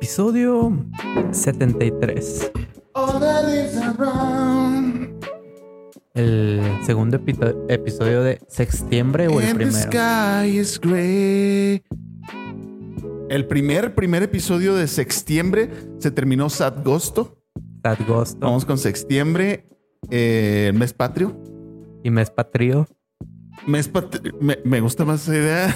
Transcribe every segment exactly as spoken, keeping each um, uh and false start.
Episodio setenta y tres. El segundo epi- episodio de Sextiembre o el primero. El primer, primer episodio de Sextiembre se terminó Sadgosto. Sadgosto. Vamos con Sextiembre, eh, el mes patrio. Y mes patrio. Mes patrio. Me, me gusta más esa idea.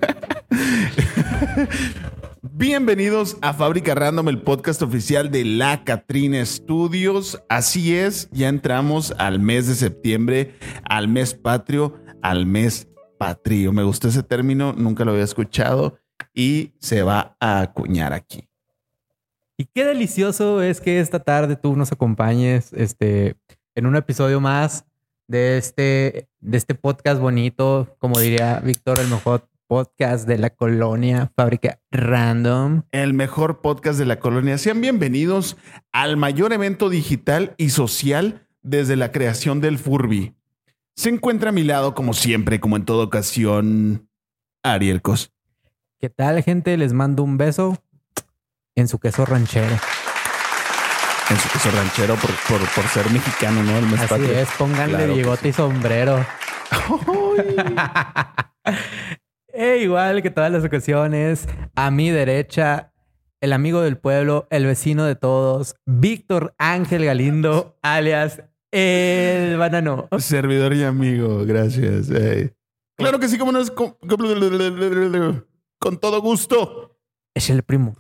Bienvenidos a Fábrica Random, el podcast oficial de La Catrina Studios. Así es, ya entramos al mes de septiembre, al mes patrio, al mes patrio. Me gustó ese término, nunca lo había escuchado y se va a acuñar aquí. Y qué delicioso es que esta tarde tú nos acompañes este, en un episodio más de este, de este podcast bonito, como diría Víctor, el mejor podcast de la colonia, Fábrica Random. El mejor podcast de la colonia. Sean bienvenidos al mayor evento digital y social desde la creación del Furby. Se encuentra a mi lado, como siempre, como en toda ocasión, Ariel Cos. ¿Qué tal, gente? Les mando un beso en su queso ranchero. En su queso ranchero por, por, por ser mexicano, ¿no? El mes Así patrio. es, pónganle Claro bigote que y sombrero. E igual que todas las ocasiones, a mi derecha, el amigo del pueblo, el vecino de todos, Víctor Ángel Galindo, alias El Banano. Servidor y amigo, gracias. Hey. Claro que sí, como no es con, con todo gusto. Es el primo.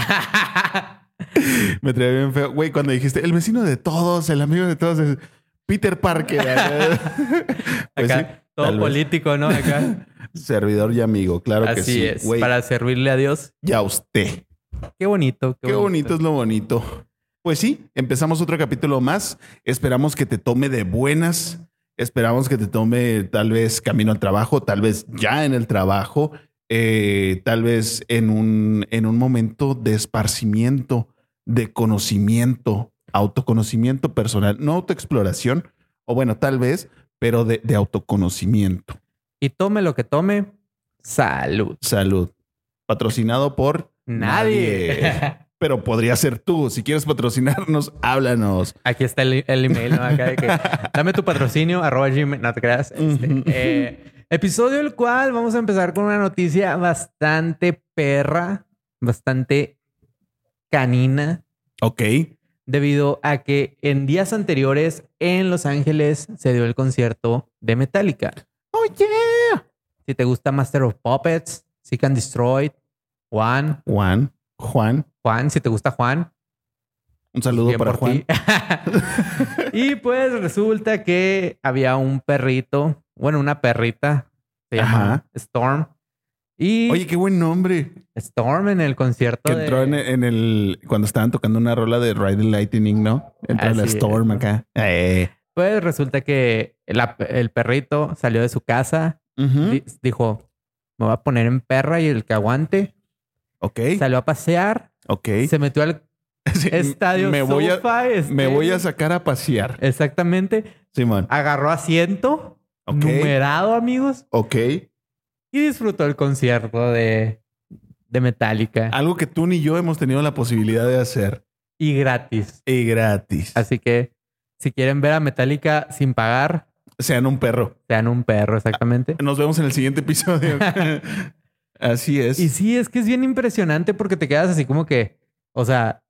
Me traía bien feo. Güey, cuando dijiste el vecino de todos, el amigo de todos, es Peter Parker. Pues acá, sí, todo político, ¿no? Acá. Servidor y amigo, claro Así que sí. es, Güey, para servirle a Dios. ya usted. Qué bonito. Qué, Qué bonito. bonito es lo bonito. Pues sí, empezamos otro capítulo más. Esperamos que te tome de buenas. Esperamos que te tome tal vez camino al trabajo, tal vez ya en el trabajo, eh, tal vez en un, en un momento de esparcimiento, de conocimiento, autoconocimiento personal, no autoexploración, o bueno, tal vez, pero de, de autoconocimiento. Y tome lo que tome, salud. Salud. Patrocinado por Nadie. nadie. Pero podría ser tú. Si quieres patrocinarnos, háblanos. Aquí está el, el email, ¿no? Acá de que dame tu patrocinio, arroba gmail, no te creas. Este, eh, episodio el cual vamos a empezar con una noticia bastante perra, bastante canina. Ok. Debido a que en días anteriores en Los Ángeles se dio el concierto de Metallica. Oh, yeah. Si te gusta Master of Puppets, Seek and Destroy, Juan. Juan. Juan. Juan, si te gusta Juan. Un saludo Bien para por Juan. ti. Y pues resulta que había un perrito, bueno, una perrita, se llama Ajá. Storm. Y Oye, qué buen nombre. Storm en el concierto Que entró de... en, en el... Cuando estaban tocando una rola de Ride the Lightning, ¿no? Entró Así la Storm es. acá. Eh. Pues resulta que la- el perrito salió de su casa, Uh-huh. di- dijo, me voy a poner en perra y el que aguante. Ok. Salió a pasear, Ok. se metió al Sí, estadio me voy a, SoFi me voy a Stadium. sacar a pasear. Exactamente. Simón. Agarró asiento, Ok. numerado, amigos, Ok. y disfrutó el concierto de, de Metallica. Algo que tú ni yo hemos tenido la posibilidad de hacer. Y gratis. Y gratis. Así que si quieren ver a Metallica sin pagar, Sean un perro. sean un perro, exactamente. Nos vemos en el siguiente episodio. Así es. Y sí, es que es bien impresionante porque te quedas así como que, o sea,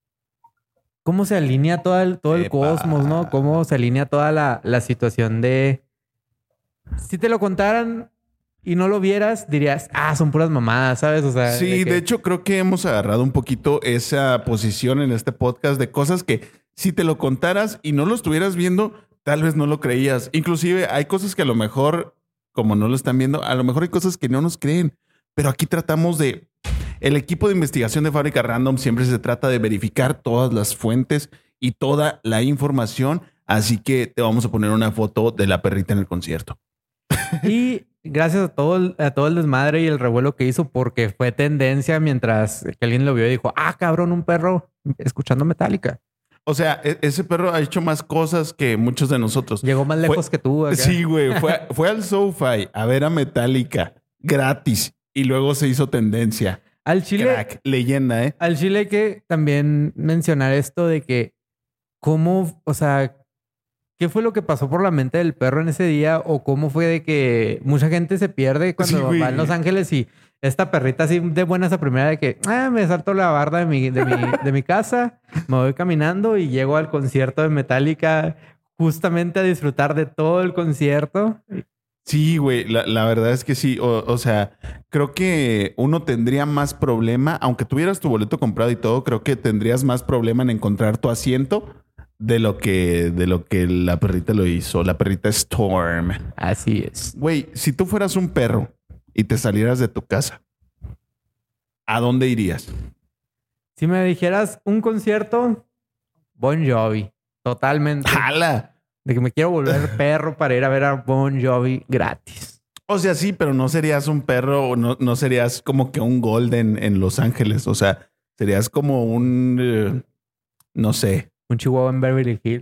cómo se alinea todo el, todo el Epa. cosmos, ¿no? Cómo se alinea toda la, la situación de... Si te lo contaran y no lo vieras, dirías, ah, son puras mamadas, ¿sabes? O sea, Sí, de, que- hecho creo que hemos agarrado un poquito esa posición en este podcast de cosas que si te lo contaras y no lo estuvieras viendo, tal vez no lo creías. Inclusive hay cosas que a lo mejor, como no lo están viendo, a lo mejor hay cosas que no nos creen. Pero aquí tratamos de... El equipo de investigación de Fábrica Random siempre se trata de verificar todas las fuentes y toda la información. Así que te vamos a poner una foto de la perrita en el concierto. Y gracias a todo, el, a todo el desmadre y el revuelo que hizo, porque fue tendencia mientras que alguien lo vio y dijo, ah, cabrón, un perro escuchando Metallica. O sea, e- ese perro ha hecho más cosas que muchos de nosotros. Llegó más lejos Fue- que tú. Acá. Sí, güey. Fue, fue al SoFi a ver a Metallica gratis y luego se hizo tendencia. Al chile, Crack, leyenda, ¿eh? al chile hay que también mencionar esto de que cómo, o sea, ¿qué fue lo que pasó por la mente del perro en ese día? ¿O cómo fue de que mucha gente se pierde cuando Sí, va a Los Ángeles y esta perrita así de buenas a primera de que ah, me salto la barda de mi, de, mi, de mi casa, me voy caminando y llego al concierto de Metallica justamente a disfrutar de todo el concierto? Sí, güey, la, la verdad es que sí. O, o sea, creo que uno tendría más problema, aunque tuvieras tu boleto comprado y todo, creo que tendrías más problema en encontrar tu asiento de lo que, de lo que la perrita lo hizo. La perrita Storm. Así es. Güey, si tú fueras un perro y te salieras de tu casa, ¿a dónde irías? Si me dijeras un concierto, Bon Jovi. Totalmente. ¡Hala! De que me quiero volver perro para ir a ver a Bon Jovi gratis. O sea, sí, pero no serías un perro o no, no serías como que un golden en Los Ángeles. O sea, serías como un... eh, no sé. Un chihuahua en Beverly Hills.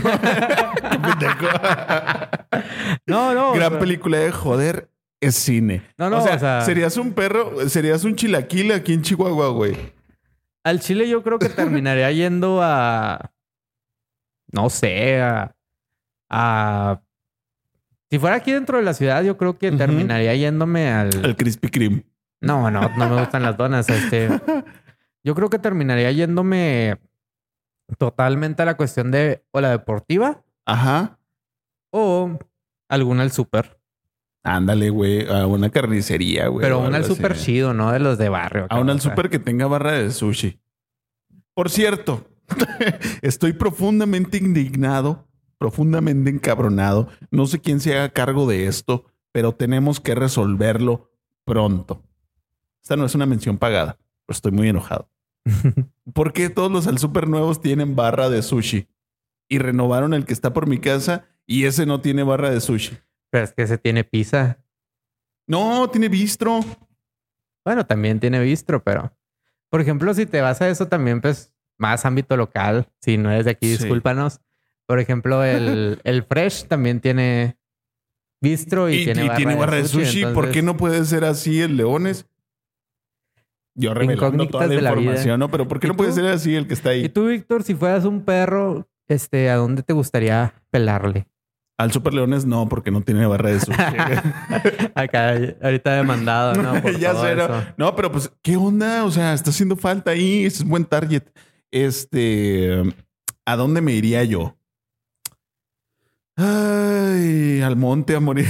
No, no. Gran o sea, película de joder, es cine. No, no, o, sea, o sea- serías un perro, serías un chilaquil aquí en Chihuahua, güey. Al Chile yo creo que terminaría yendo a... No sé, a... a- Si fuera aquí dentro de la ciudad, yo creo que Ujú. terminaría yéndome al... El Krispy Kreme. No, no, no me gustan las donas. Este... Yo creo que terminaría yéndome totalmente a la cuestión de o la deportiva Ajá. o alguna al súper. Ándale, güey, a una carnicería, güey. Pero o una al algo súper así. chido, ¿no? De los de barrio. A acá, una al o sea. súper que tenga barra de sushi. Por cierto, estoy profundamente indignado, profundamente encabronado. No sé quién se haga cargo de esto, pero tenemos que resolverlo pronto. Esta no es una mención pagada, pero estoy muy enojado. ¿Por qué todos los al súper nuevos tienen barra de sushi? Y renovaron el que está por mi casa y ese no tiene barra de sushi. Pero es que ese tiene pizza. No, tiene bistro. Bueno, también tiene bistro, pero... Por ejemplo, si te vas a eso también, pues, más ámbito local. Si no eres de aquí, Sí. discúlpanos. Por ejemplo, el, el Fresh también tiene bistro y, Y, tiene, y barra, tiene barra de sushi. entonces- ¿Por qué no puede ser así el Leones? Yo revelando Incógnitas toda la de la vida. información, ¿no? Pero ¿por qué ¿Y no puede tú? ser así el que está Y ahí? tú, Víctor, si fueras un perro, este, ¿a dónde te gustaría pelarle? Al Super Leones no, porque no tiene barra de sushi. Acá, ahorita demandado, ¿no? Por ya todo sé, ¿no? eso. No, pero pues, ¿qué onda? O sea, está haciendo falta ahí. Es un buen target. Este, ¿a dónde me iría yo? Ay, al monte a morir.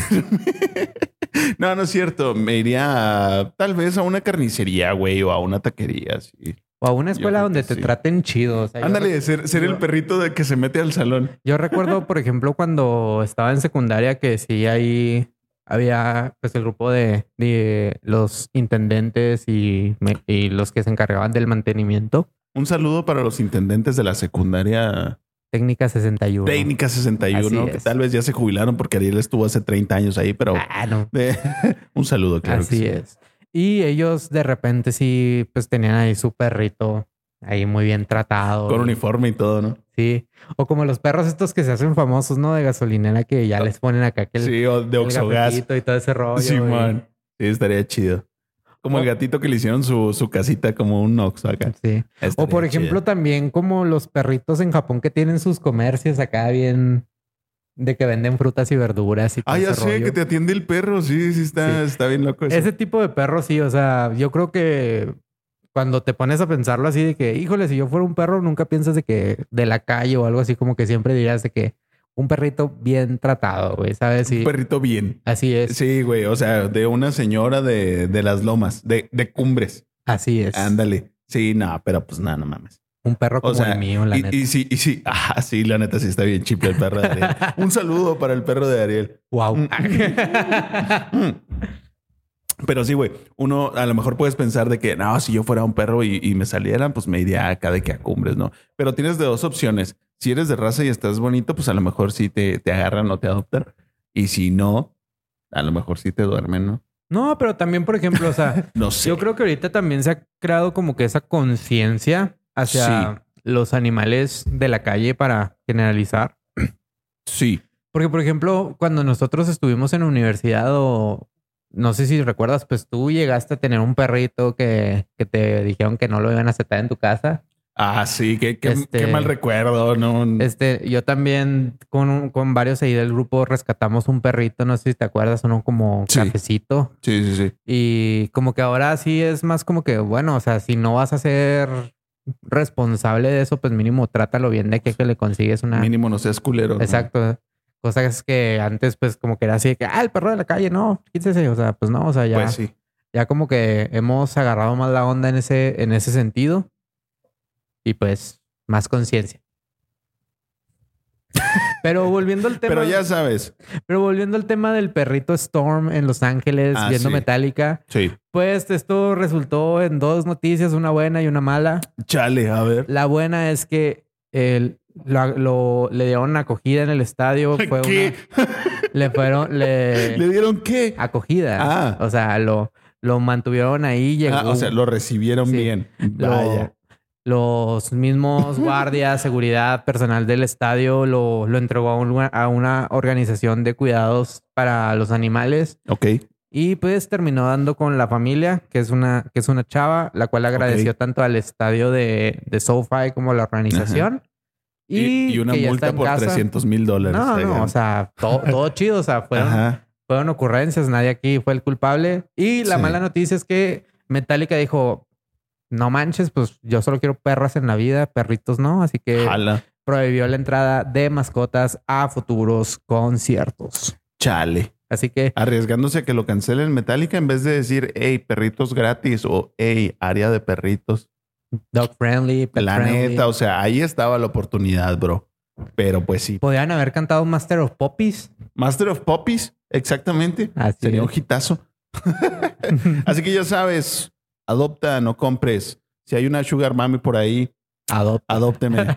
No, no es cierto. Me iría a, tal vez a una carnicería, güey, o a una taquería. Sí. O a una escuela creo donde que te sí. traten chido. O sea, yo Ándale, rec- ser, ser el perrito de que se mete al salón. Yo recuerdo, por ejemplo, cuando estaba en secundaria que sí ahí había pues el grupo de, de los intendentes y, me- y los que se encargaban del mantenimiento. Un saludo para los intendentes de la secundaria Técnica sesenta y uno. Técnica sesenta y uno, Así que es. tal vez ya se jubilaron porque Ariel estuvo hace treinta años ahí, pero Ah, no. eh, un saludo, claro. Así que sí. es. Y ellos de repente sí pues tenían ahí su perrito ahí muy bien tratado. Con y- uniforme y todo, ¿no? Sí. O como los perros estos que se hacen famosos, ¿no? De gasolinera que ya les ponen acá que el, Sí, o de el Oxogas. gafetito y todo ese rollo. Sí, y- man. Sí, estaría chido. Como O- el gatito que le hicieron su, su casita como un Oxo acá. Sí. O Estaría por ejemplo, chido. también como los perritos en Japón que tienen sus comercios acá bien de que venden frutas y verduras y todo Ah, ya ese sé, rollo. que te atiende el perro. Sí, sí, está, Sí. está bien loco eso. Ese tipo de perros, sí, o sea, yo creo que cuando te pones a pensarlo así de que, híjole, si yo fuera un perro, nunca piensas de que de la calle o algo así, como que siempre dirías de que un perrito bien tratado, güey, ¿sabes? Un Sí, perrito bien. así es, Sí, güey. O sea, de una señora de, de las lomas, de, de Cumbres. así es. Ándale. Sí, no, pero pues nada, no mames. Un perro como O sea, el mío, la y, neta. y sí, y sí. Ah, sí, la neta sí está bien chiple el perro de Ariel. Un saludo para el perro de Ariel. Wow. Mm. Pero sí, güey, uno a lo mejor puedes pensar de que no, si yo fuera un perro y, y me salieran, pues me iría acá de que a Cumbres, ¿no? Pero tienes de dos opciones. Si eres de raza y estás bonito, pues a lo mejor sí te, te agarran o te adoptan. Y si no, a lo mejor sí te duermen, ¿no? No, pero también, por ejemplo, o sea, No sé. yo creo que ahorita también se ha creado como que esa conciencia hacia los animales de la calle para generalizar. Sí. Porque, por ejemplo, cuando nosotros estuvimos en la universidad o no sé si recuerdas, pues tú llegaste a tener un perrito que, que te dijeron que no lo iban a aceptar en tu casa. Ah, sí, qué, qué, Este- qué mal recuerdo, ¿no? Este, yo también con, un- con varios ahí del grupo rescatamos un perrito, no sé si te acuerdas, uno como Sí. cafecito. Sí, sí, sí. Y como que ahora sí es más como que, bueno, o sea, si no vas a ser responsable de eso, pues mínimo trátalo bien de que, que le consigues una... Mínimo no seas culero. ¿no? Exacto. Cosas que antes pues como que era así de que, ah, el perro de la calle, no, quítese. O sea, pues no, o sea, ya, Pues sí. ya como que hemos agarrado más la onda en ese, en ese sentido. Y pues más conciencia. Pero volviendo al tema... Pero ya sabes. Pero volviendo al tema del perrito Storm en Los Ángeles, Ah, viendo sí. Metallica, Sí. pues esto resultó en dos noticias, una buena y una mala. Chale, a ver. La buena es que el, lo, lo- le dieron acogida en el estadio. Fue ¿Qué? una, le fueron le, ¿Le dieron qué? acogida. Ah. O sea, lo, lo mantuvieron ahí. Llegó, Ah, o sea, lo recibieron Sí. bien. lo- Vaya. los mismos guardias, seguridad, personal del estadio lo, lo entregó a, un- a una organización de cuidados para los animales. Ok. Y pues terminó dando con la familia, que es una, que es una chava, la cual agradeció Ok. tanto al estadio de, de SoFi como a la organización. Y, y una que ya está multa en por casa. trescientos mil dólares. No, no, o sea, todo, todo chido. O sea, fueron, Ajá. fueron ocurrencias, nadie aquí fue el culpable. Y la Sí. mala noticia es que Metallica dijo, no manches, pues yo solo quiero perras en la vida, perritos no. Así que Jala. prohibió la entrada de mascotas a futuros conciertos. Chale. Así que Arriesgándose a que lo cancelen Metallica en vez de decir, hey, perritos gratis o hey, área de perritos. dog friendly, pet La friendly. neta, o sea, ahí estaba la oportunidad, bro. Pero pues sí. Podrían haber cantado Master of Puppies. Master of Puppies, exactamente. Así Sería es. un hitazo. Así que ya sabes, adopta, no compres. Si hay una Sugar Mami por ahí, Adopta. adópteme.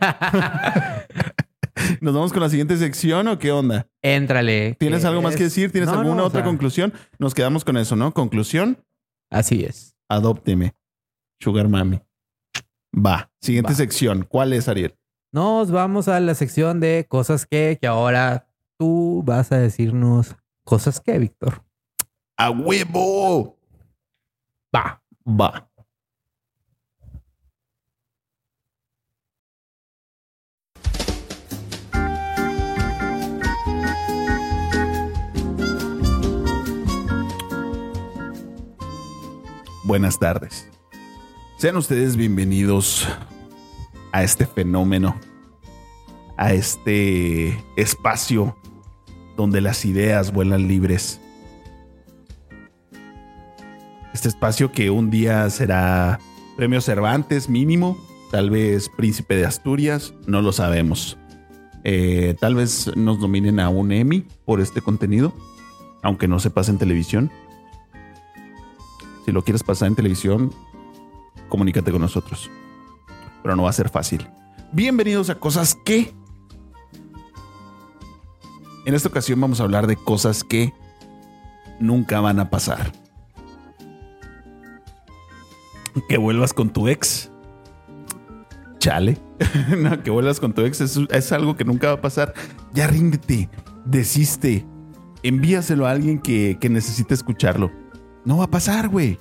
¿Nos vamos con la siguiente sección o qué onda? Éntrale. ¿Tienes ¿Qué algo más es? que decir? ¿Tienes No, alguna no, o otra sea, conclusión? Nos quedamos con eso, ¿no? Conclusión, Así es. adópteme. Sugar Mami. Va. Siguiente Va. sección. ¿Cuál es, Ariel? Nos vamos a la sección de cosas que, que ahora tú vas a decirnos cosas que, Víctor. ¡A huevo! Va. Va. Buenas tardes. Sean ustedes bienvenidos a este fenómeno, a este espacio donde las ideas vuelan libres. Este espacio que un día será Premio Cervantes mínimo, tal vez Príncipe de Asturias, no lo sabemos. Eh, tal vez nos nominen a un Emmy por este contenido, aunque no se pase en televisión. Si lo quieres pasar en televisión, comunícate con nosotros. Pero no va a ser fácil. Bienvenidos a Cosas que. En esta ocasión vamos a hablar de cosas que nunca van a pasar. Que vuelvas con tu ex. Chale. No, que vuelvas con tu ex es, es algo que nunca va a pasar. Ya ríndete, desiste. Envíaselo a alguien que, que necesite escucharlo. No va a pasar, güey.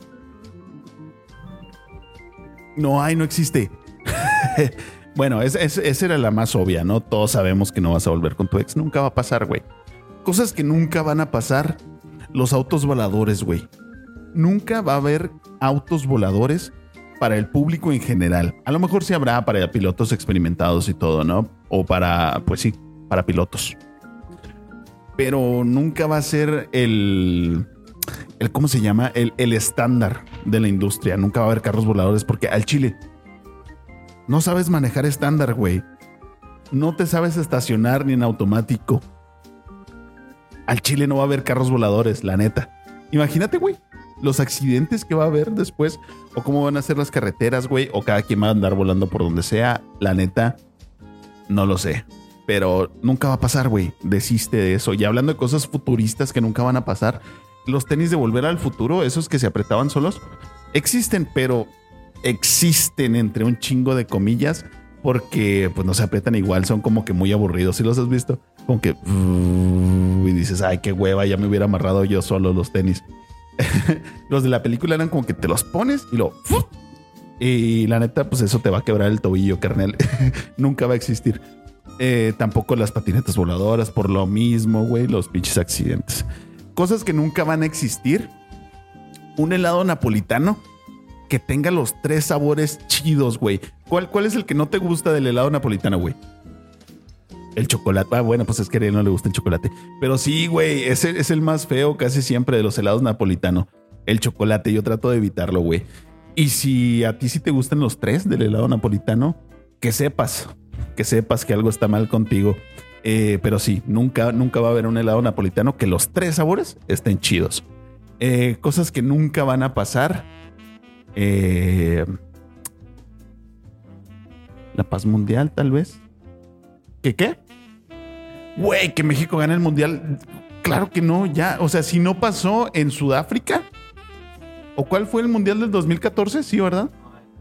No hay, no existe. Bueno, es, es, esa era la más obvia, ¿no? Todos sabemos que no vas a volver con tu ex. Nunca va a pasar, güey. Cosas que nunca van a pasar. Los autos voladores, güey. Nunca va a haber autos voladores para el público en general. A lo mejor sí habrá para pilotos experimentados y todo, ¿no? O para, pues sí, para pilotos. Pero nunca va a ser el... el ¿cómo se llama? El, el estándar de la industria. Nunca va a haber carros voladores porque al chile no sabes manejar estándar, güey. No te sabes estacionar ni en automático. Al chile no va a haber carros voladores, la neta. Imagínate, güey, los accidentes que va a haber después o cómo van a ser las carreteras, güey, o cada quien va a andar volando por donde sea. La neta, no lo sé. Pero nunca va a pasar, güey. Desiste de eso. Y hablando de cosas futuristas que nunca van a pasar, los tenis de Volver al Futuro, esos que se apretaban solos, existen, pero existen entre un chingo de comillas porque pues no se aprietan igual, son como que muy aburridos. ¿Sí los has visto? Como que y dices, ay, qué hueva, ya me hubiera amarrado yo solo los tenis. Los de la película eran como que te los pones y lo... ¡fuf! Y la neta, pues eso te va a quebrar el tobillo, carnal. Nunca va a existir. Eh, tampoco las patinetas voladoras, por lo mismo, güey, los pinches accidentes. Cosas que nunca van a existir. Un helado napolitano que tenga los tres sabores chidos, güey. ¿Cuál, ¿Cuál es el que no te gusta del helado napolitano, güey? El chocolate. Ah, bueno, pues es que a él no le gusta el chocolate. Pero sí, güey, ese es el más feo casi siempre de los helados napolitanos. El chocolate. Yo trato de evitarlo, güey. Y si a ti sí te gustan los tres del helado napolitano, que sepas, que sepas que algo está mal contigo. Eh, pero sí, nunca, nunca va a haber un helado napolitano que los tres sabores estén chidos. Eh, cosas que nunca van a pasar. Eh, la paz mundial, tal vez. ¿Qué qué? Güey, que México gane el mundial. Claro que no, ya. O sea, si no pasó en Sudáfrica. ¿O cuál fue el mundial del dos mil catorce? Sí, ¿verdad?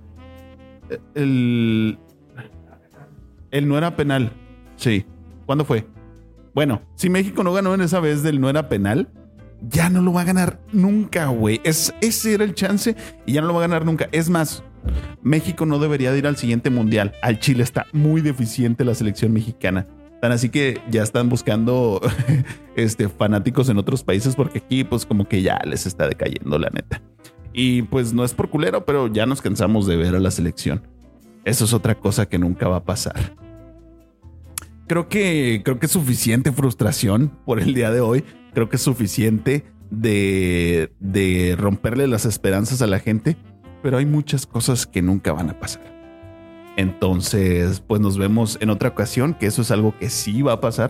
El, el no era penal. Sí. ¿Cuándo fue? Bueno, si México no ganó en esa vez del no era penal, ya no lo va a ganar nunca, güey. Es, ese era el chance y ya no lo va a ganar nunca. Es más, México no debería de ir al siguiente mundial. Al Chile está muy deficiente la selección mexicana. Tan así que ya están buscando este, fanáticos en otros países porque aquí pues como que ya les está decayendo, la neta. Y pues no es por culero, pero ya nos cansamos de ver a la selección. Eso es otra cosa que nunca va a pasar. Creo que, creo que es suficiente frustración por el día de hoy. Creo que es suficiente de, de romperle las esperanzas a la gente, pero hay muchas cosas que nunca van a pasar. Entonces, pues nos vemos en otra ocasión, que eso es algo que sí va a pasar.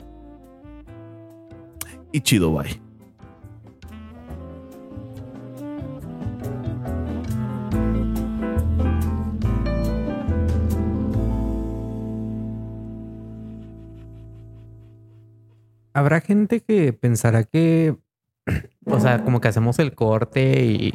Y chido, bye. Habrá gente que pensará que, o sea, como que hacemos el corte y,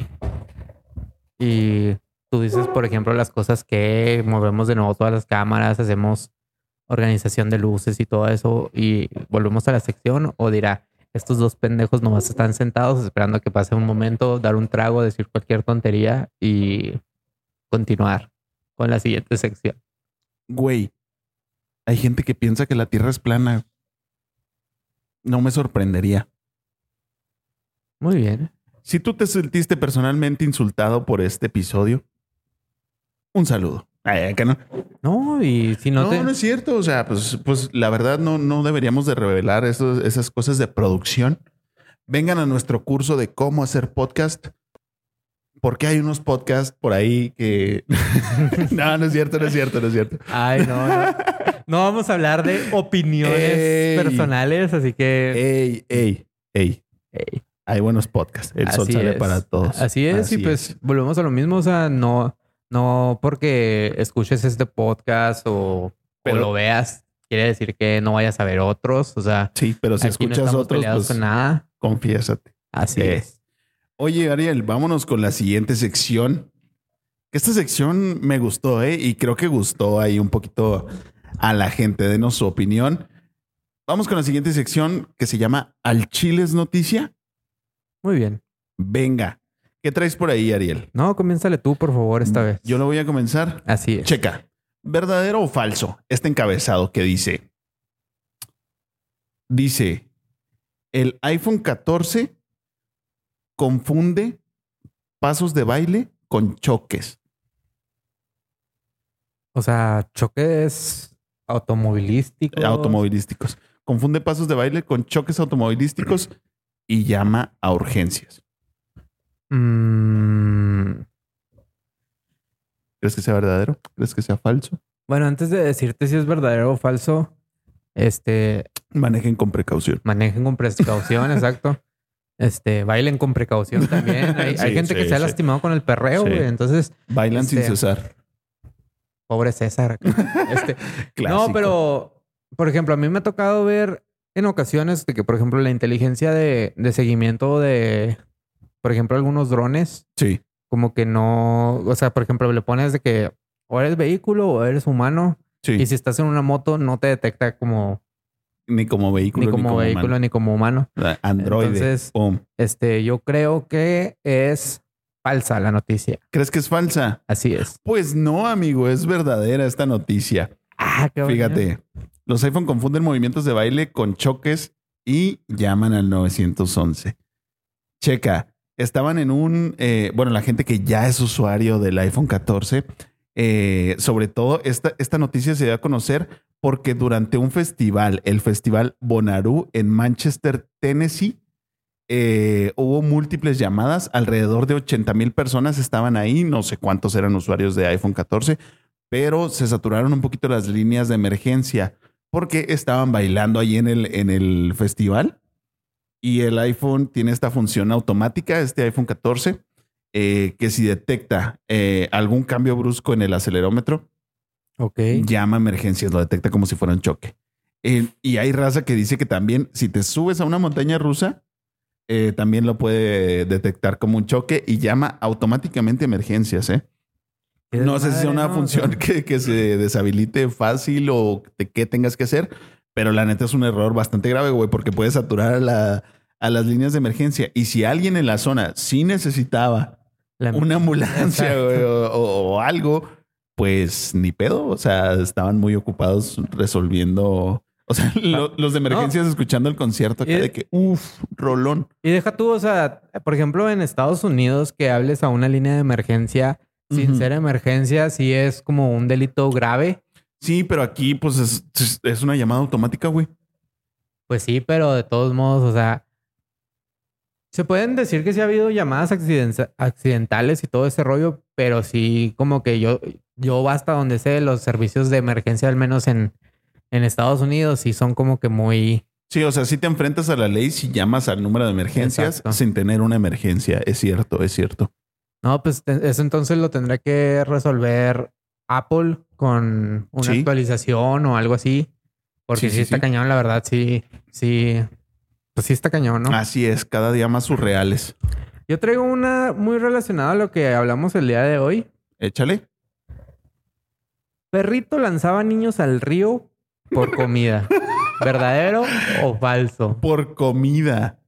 y tú dices, por ejemplo, las cosas que movemos de nuevo todas las cámaras, hacemos organización de luces y todo eso y volvemos a la sección, o dirá, estos dos pendejos nomás están sentados esperando a que pase un momento, dar un trago, decir cualquier tontería y continuar con la siguiente sección. Güey, hay gente que piensa que la Tierra es plana. No me sorprendería. Muy bien. Si tú te sentiste personalmente insultado por este episodio, un saludo. Ay, acá no. No, y si no, No, te... no es cierto. O sea, pues, pues la verdad no, no deberíamos de revelar esos, esas cosas de producción. Vengan a nuestro curso de cómo hacer podcast. Porque hay unos podcasts por ahí que... no, no es cierto, no es cierto, no es cierto. Ay, no, no. No vamos a hablar de opiniones Ey. personales, así que... Ey, ey, ey. Ey. Hay buenos podcasts. El sol Así sale es. para todos. Así es. Así y pues es. volvemos a lo mismo. O sea, no, no porque escuches este podcast o, Pero- o lo veas, quiere decir que no vayas a ver otros. O sea, Sí, pero si aquí no escuchas estamos otros, peleados pues con nada. confiésate. Así Eh. es. Oye, Ariel, vámonos con la siguiente sección. Esta sección me gustó, ¿eh? Y creo que gustó ahí un poquito a la gente. Denos su opinión. Vamos con la siguiente sección que se llama Al Chile es Noticia. Muy bien. Venga. ¿Qué traes por ahí, Ariel? No, comiénzale tú, por favor, esta vez. Yo lo voy a comenzar. Así es. Checa. ¿Verdadero o falso? Este encabezado que dice... Dice... El iPhone catorce confunde pasos de baile con choques. O sea, choques automovilísticos. Automovilísticos. Confunde pasos de baile con choques automovilísticos y llama a urgencias. Mm, ¿Crees que sea verdadero? ¿Crees que sea falso? bueno, antes de decirte si es verdadero o falso, este, Manejen con precaución. manejen con precaución, exacto. Este, bailen con precaución también. Hay, hay Sí, gente sí, que se ha sí. lastimado con el perreo, Sí. güey. Entonces, Bailan Este, sin cesar. pobre César. Este, Clásico. no, pero, por ejemplo, a mí me ha tocado ver en ocasiones de que, por ejemplo, la inteligencia de, de seguimiento de, por ejemplo, algunos drones, Sí. como que no, o sea, por ejemplo, le pones de que o eres vehículo o eres humano. Sí. Y si estás en una moto, no te detecta como Ni como vehículo, ni como, ni como vehículo, humano. ni como humano. Androide. Entonces, Pum. este, yo creo que es falsa la noticia. ¿Crees que es falsa? Así es. Pues no, amigo, es verdadera esta noticia. Ah, qué bueno. Fíjate, los iPhone confunden movimientos de baile con choques y llaman al nueve once. Checa, estaban en un... Eh, bueno, la gente que ya es usuario del iPhone catorce, eh, sobre todo esta, esta noticia se dio a conocer porque durante un festival, el Festival Bonnaroo en Manchester, Tennessee, eh, hubo múltiples llamadas. Alrededor de ochenta mil personas estaban ahí. No sé cuántos eran usuarios de iPhone catorce, pero se saturaron un poquito las líneas de emergencia porque estaban bailando ahí en el, en el festival. Y el iPhone tiene esta función automática, este iPhone catorce, eh, que si detecta eh, algún cambio brusco en el acelerómetro, okay, llama a emergencias, lo detecta como si fuera un choque. Eh, y hay raza que dice que también si te subes a una montaña rusa, eh, también lo puede detectar como un choque y llama automáticamente a emergencias. ¿eh? No sé si es una ¿no? función O sea, que, que se deshabilite fácil o de qué tengas que hacer, pero la neta es un error bastante grave, güey, porque puede saturar a, la, a las líneas de emergencia. Y si alguien en la zona sí necesitaba la, una ambulancia güey, o, o, o algo, pues ni pedo. O sea, estaban muy ocupados resolviendo. O sea, lo, los de emergencias no. escuchando el concierto acá y, de que, uff, rolón. Y deja tú, o sea, por ejemplo, en Estados Unidos que hables a una línea de emergencia sin uh-huh. ser emergencia, sí es como un delito grave. Sí, pero aquí pues es, es una llamada automática, güey. Pues sí, pero de todos modos, o sea, se pueden decir que sí ha habido llamadas accident- accidentales y todo ese rollo, pero sí como que yo, yo hasta donde sé, los servicios de emergencia, al menos en, en Estados Unidos, sí son como que muy... Sí, o sea, sí te enfrentas a la ley si llamas al número de emergencias Exacto. sin tener una emergencia. Es cierto, es cierto. No, pues te, eso entonces lo tendrá que resolver Apple con una sí. actualización o algo así. Porque sí, sí, sí está sí. cañón, la verdad, sí, sí. Pues sí está cañón, ¿no? Así es, cada día más surreales. Yo traigo una muy relacionada a lo que hablamos el día de hoy. Échale. Perrito lanzaba niños al río por comida. ¿Verdadero o falso? Por comida.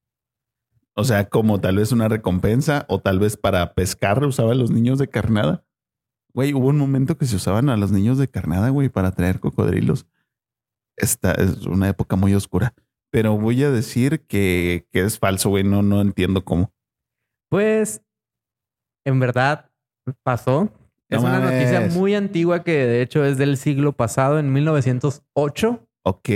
O sea, como tal vez una recompensa o tal vez para pescar usaban los niños de carnada. Güey, hubo un momento que se usaban a los niños de carnada, güey, para traer cocodrilos. Esta es una época muy oscura. Pero voy a decir que, que es falso, güey. No, no entiendo cómo. Pues, en verdad, pasó. Es no una mames. noticia muy antigua que de hecho es del siglo pasado, en mil novecientos ocho. Ok.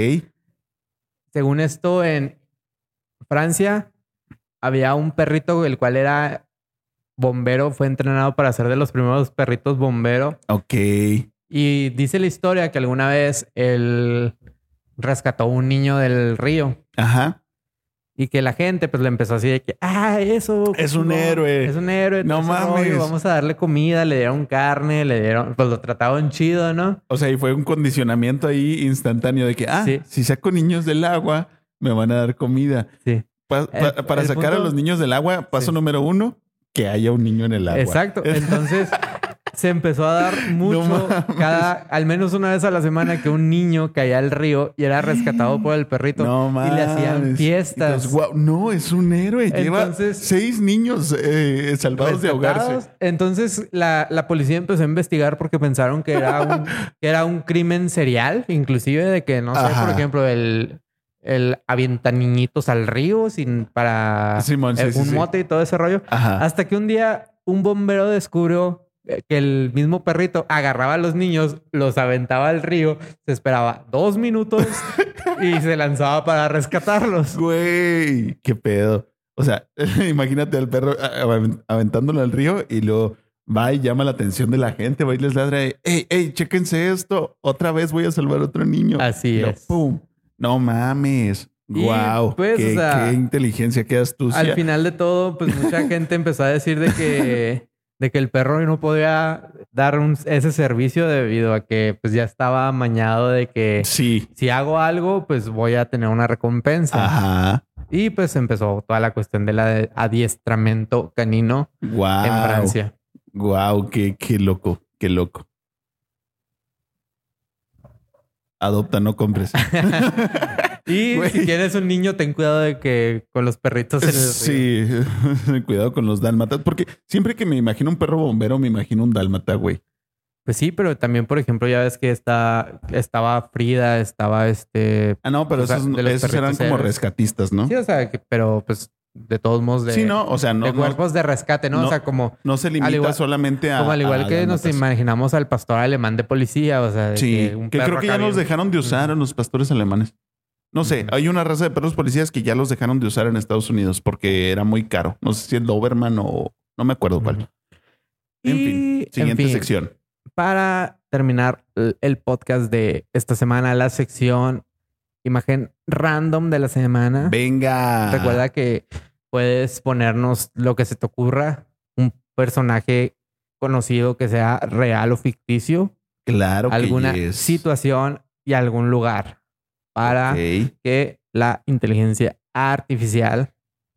Según esto, en Francia había un perrito el cual era bombero, fue entrenado para ser de los primeros perritos bombero. Ok. Y dice la historia que alguna vez él rescató a un niño del río. Ajá. Y que la gente pues le empezó así de que, ah, eso. Es un no, héroe. Es un héroe. No mames. Rollo, vamos a darle comida, le dieron carne, le dieron, pues lo trataban chido, ¿no? O sea, y fue un condicionamiento ahí instantáneo de que, ah, sí. si saco niños del agua, me van a dar comida. Sí. Pa pa el, para el sacar punto... a los niños del agua, paso sí. número uno, que haya un niño en el agua. Exacto. Entonces se empezó a dar mucho, no cada, al menos una vez a la semana, que un niño caía al río y era rescatado por el perrito. No mames. Y le hacían fiestas. Entonces, wow, no, es un héroe. Entonces, lleva seis niños eh, salvados de ahogarse. Entonces la, la policía empezó a investigar porque pensaron que era un, que era un crimen serial, inclusive de que, no sé, Ajá. por ejemplo, el... el avienta niñitos al río sin para Simón, sí, el, sí, un sí. mote y todo ese rollo. Ajá. Hasta que un día un bombero descubrió que el mismo perrito agarraba a los niños, los aventaba al río, se esperaba dos minutos y se lanzaba para rescatarlos. Güey, qué pedo. O sea, imagínate al perro aventándolo al río y luego va y llama la atención de la gente, va y les ladra, ey, ey, chéquense esto, otra vez voy a salvar a otro niño. Así lo, es. ¡Pum! No mames. Wow, pues, qué, o sea, qué inteligencia, qué astucia. Al final de todo, pues mucha gente empezó a decir de que, de que el perro no podía dar un, ese servicio debido a que pues ya estaba amañado de que sí. si hago algo, pues voy a tener una recompensa. Ajá. Y pues empezó toda la cuestión del adiestramiento canino wow. en Francia. Wow, qué, qué loco, qué loco. Adopta, no compres. Y Güey. si tienes un niño, ten cuidado de que con los perritos en el río. Sí, cuidado con los dálmatas. Porque siempre que me imagino un perro bombero, me imagino un dálmata, güey. Pues sí, pero también, por ejemplo, ya ves que está, estaba Frida, estaba este... Ah, no, pero O sea, esos, de los esos eran perritos como héroes. rescatistas, ¿no? Sí, o sea, que- pero pues de todos modos de, Sí, no, o sea, no, de no, cuerpos de rescate, ¿no? no- O sea, como, no se limita al igual- solamente a. como al igual a que nos dálmatas. imaginamos al pastor alemán de policía, o sea, de Sí, que un que perro creo que ya acá los bien- dejaron de usar a los pastores alemanes. No sé, Ujú. hay una raza de perros policías que ya los dejaron de usar en Estados Unidos porque era muy caro. No sé si el Doberman o no me acuerdo cuál. Ujú. En Y, fin, siguiente en fin, sección. Para terminar el el podcast de esta semana, la sección imagen random de la semana. Venga. Recuerda que puedes ponernos lo que se te ocurra, un personaje conocido que sea real o ficticio, Claro que alguna yes. situación y algún lugar para Ok. que la inteligencia artificial,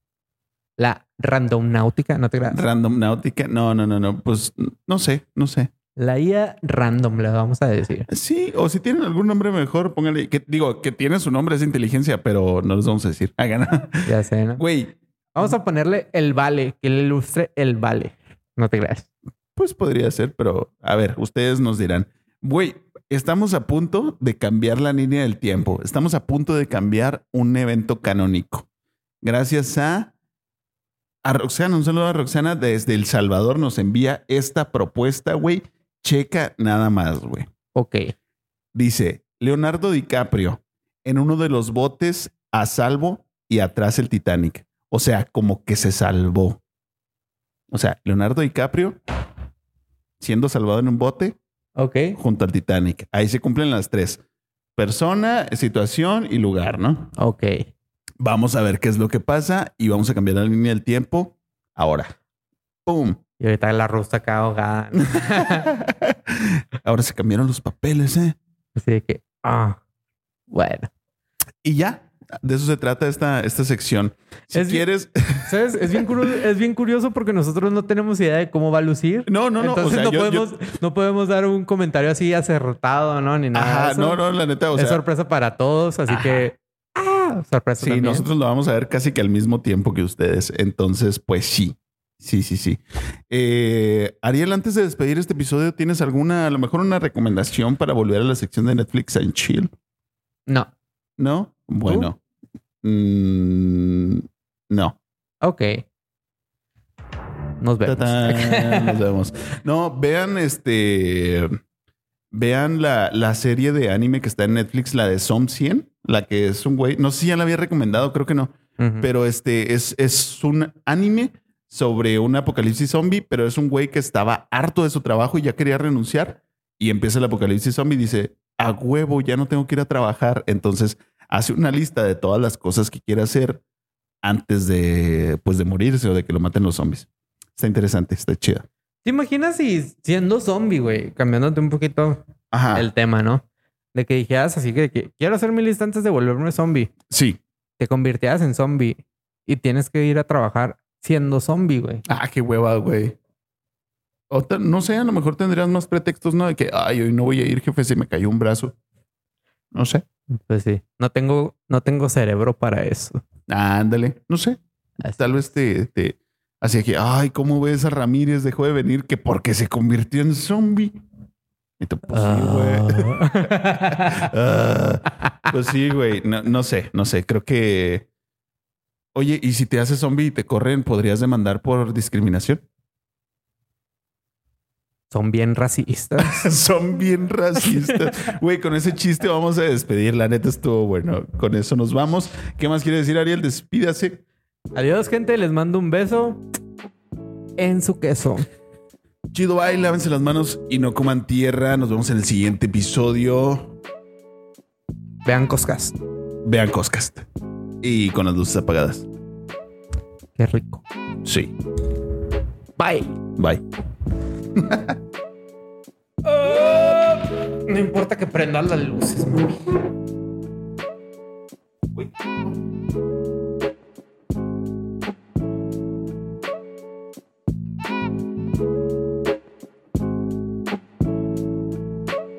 la randomnáutica, no te creas, Random náutica. No, no, no, no. Pues no sé, no sé. la I A random le vamos a decir. Sí, o si tienen algún nombre mejor, pónganle. Que, digo, que tiene su nombre, es inteligencia, pero no les vamos a decir. Hagan. Ya sé, ¿no? Güey, Vamos a ponerle el vale, que le ilustre el vale. No te creas. pues podría ser, pero a ver, ustedes nos dirán. Güey, estamos a punto de cambiar la línea del tiempo. Estamos a punto de cambiar un evento canónico. Gracias a, a Roxana, un saludo a Roxana desde El Salvador. Nos envía esta propuesta, güey. Checa nada más, güey. Ok. Dice Leonardo DiCaprio en uno de los botes a salvo y atrás el Titanic. O sea, como que se salvó. O sea, Leonardo DiCaprio siendo salvado en un bote Ok. junto al Titanic. Ahí se cumplen las tres. Persona, situación y lugar, ¿no? Ok. Vamos a ver qué es lo que pasa y vamos a cambiar la línea del tiempo ahora. ¡Pum! Y ahorita la rusa acá ahogada. ¿no? Ahora se cambiaron los papeles, ¿eh? Así de que, ah, bueno. Y ya, de eso se trata esta, esta sección. Si Es- quieres... ¿Sabes? Es bien, curioso, es bien curioso porque nosotros no tenemos idea de cómo va a lucir. No, no, no. Entonces o sea, no, yo- yo- podemos, no podemos dar un comentario así acertado, ¿no? Ni nada. de Ajá, eso. no, no, la neta, o es sea... sorpresa para todos, así Ajá. que... Ah, sorpresa Sí, también. nosotros lo vamos a ver casi que al mismo tiempo que ustedes. Entonces, pues sí. Sí, sí, sí. Eh, Ariel, antes de despedir este episodio, ¿tienes alguna, a lo mejor una recomendación para volver a la sección de Netflix and Chill? No. ¿No? Bueno. Mm, no. Ok. Nos vemos. Ta-tan, nos vemos. No, vean este... Vean la, la serie de anime que está en Netflix, la de Som cien, la que es un güey. No sé si ya la había recomendado, creo que no. Ujú. Pero este es, es un anime sobre un apocalipsis zombie, pero es un güey que estaba harto de su trabajo y ya quería renunciar. Y empieza el apocalipsis zombie y dice, a huevo, ya no tengo que ir a trabajar. Entonces hace una lista de todas las cosas que quiere hacer antes de, pues, de morirse o de que lo maten los zombies. Está interesante, está chida. ¿Te imaginas si siendo zombie, güey, cambiándote un poquito Ajá. el tema, ¿no? De que dijeras así que, que quiero hacer mi lista antes de volverme zombie. Sí. Te convirtieras en zombie y tienes que ir a trabajar siendo zombie, güey. Ah, qué hueva, güey. Otra, no sé, a lo mejor tendrías más pretextos, ¿no? De que, ay, hoy no voy a ir, jefe, se me cayó un brazo. No sé. Pues sí. No tengo, no tengo cerebro para eso. Ándale, no sé. Así. Tal vez te, te hacía que, ay, ¿cómo ves a Ramírez? Dejó de venir que porque se convirtió en zombie. Y tú, pues sí, güey. Ah, pues sí, güey. No, no sé, no sé. Creo que. Oye, y si te haces zombie y te corren, ¿podrías demandar por discriminación? Son bien racistas. Son bien racistas. Güey, con ese chiste vamos a despedir. La neta estuvo bueno. Con eso nos vamos. ¿Qué más quiere decir, Ariel? Despídase. Adiós, gente. Les mando un beso en su queso. Chido, bye. Lávense las manos y no coman tierra. Nos vemos en el siguiente episodio. Vean Coscast. Vean Coscast. Y con las luces apagadas. Qué rico. Sí. Bye. Bye. No importa que prendan las luces, mami.